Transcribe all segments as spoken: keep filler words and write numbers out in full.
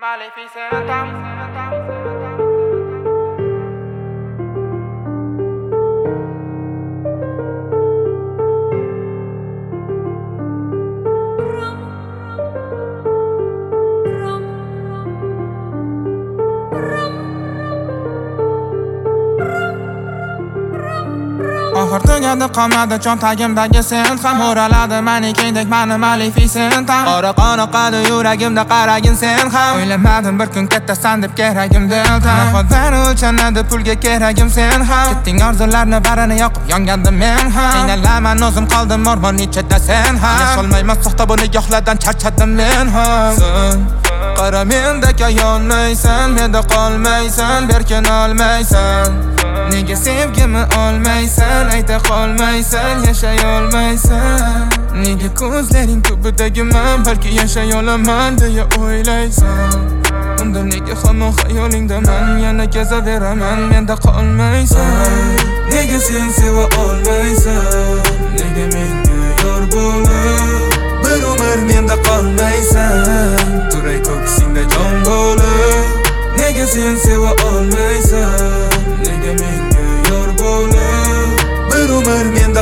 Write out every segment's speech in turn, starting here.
Oxir tugadi qolmadi cho'ntagimdagi sen ham o'raladi manikendek mani Maleficent ham qora qon oqadi yuragimda qaragin sen ham o'ylamadim bir kun kattasan deb keragim delta naxodlar o'lchanadi pulga keragim sen ham ketding orzularni barini yoqib yongandim men ham qiynalaman o'zim qoldim o'rmon ichida sen ham yasholmayman soxta bu nigohlardan charchadim men ham sen qara mendek ayolmaysan menda qolmaysan berkin olmaysan nega sevgimni olmaysan ayta qolmaysan yashay olmaysan nega ko'zlaring tubidagiman balki yashay olaman deya o'ylaysan unda nega hamon xayolingdaman yana kezaveraman menda qolmaysan nega sen seva olmaysan nega menga yor bo'lib bir umr menda qolmaysan turay ko'ksingda jon bo'lib nega sen seva olmaysan nega menga yor bo'lib bir umr menda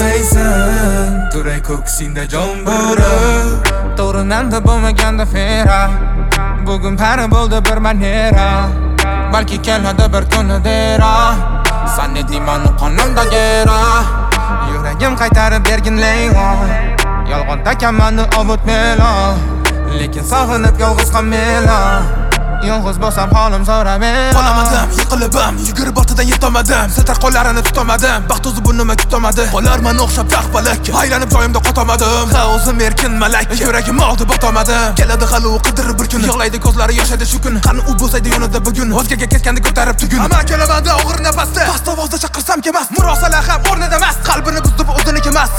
qolmaysan turay ko'ksingda jon bo'lib to'g'ri menda bo'lmaganda fera bugun pari bo'ldi bir manera balki keladi bir kuni dera san eding mani qonimdagi era yuragim qaytarib bergin Leyla yolg'on takamanni ovutmela lekin sog'inib yolg'iz qolmayman yolg'iz bo'lsam holim so'ramay qolamadim yiqilibam yugurib ortidan yetolmadim setar qo'llarini tutolmadim baxt o'zi bu nima kutomadi qolarman o'xshab taqbalak aylanib joyimda qotolmadim ha o'zim erkin malak yuragim oldi botolmadim keladi hali u qidirib bir kun yig'laydi ko'zlari yoshadi shu kun qani u bo'lsaydi yonida bugun o'zgaga ketganda ko'tarib tugun ama kelamanda og'ir nafasda past ovozda chaqirsam kemas murosalar ham o'rnida emas qalbini buzdi bu o'ziniki emas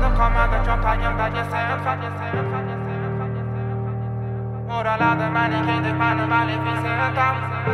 o'raladi manikendek mani Maleficent ham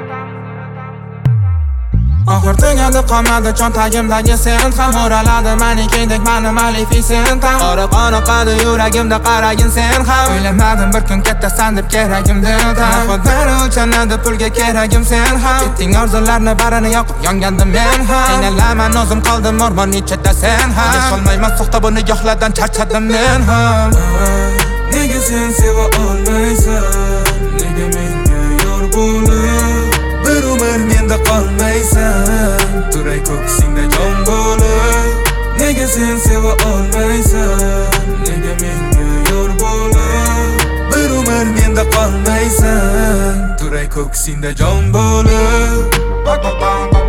oxir tugadi qolmadi cho'ntagimdagi sen ham o'raladi manikendek mani Maleficent ham qora qon oqadi yuragimda qaragin sen ham o'ylamadim bir kun kattasan deb keragim delta naxodlar o'lchanadi pulga keragim sen ham ketding orzularni barini yoqib yongandim men ham qiynalaman o'zim qoldim o'rmon ichida sen ham yasholmayman soxta bu nigohlardan charchadim men ham nega sen seva olmaysan nega menga yor bo'lib bir umr menda qolmaysan turay ko'ksingda jon bo'lib nega sen seva olmaysan nega menga yor bo'lib bir umr menda qolmaysan turay ko'ksingda jon bo'lib